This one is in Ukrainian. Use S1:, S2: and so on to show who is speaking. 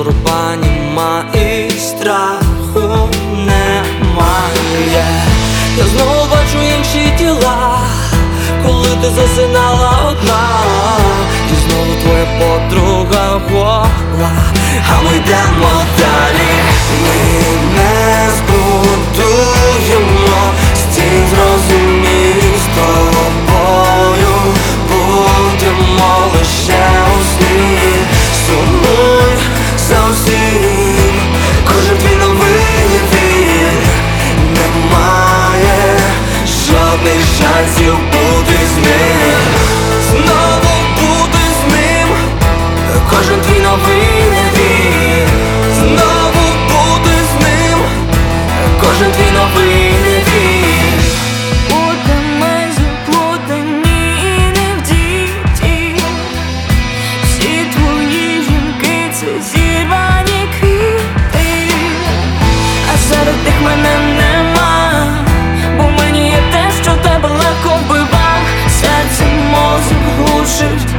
S1: журба німа і страху немає. Я знову бачу інші тіла, коли ти засинала одна, і знову твоя подруга гола, а ми йдемо далі. Ми не збудуємо стін, зрозумій, з тобою будемо лише у сні. Сумуй за усім, кожен твій новий вір. Немає жодних шансів бути з ним, знову бути з ним. Кожен твій новий невір, знову бути з ним. Кожен твій новий невір.
S2: Ми заплутані і невдіті. Всі твої жінки — це зірвані квіти, а серед них мене нема, бо мені є те, що тебе легко вбивав. Серце мозок глушить,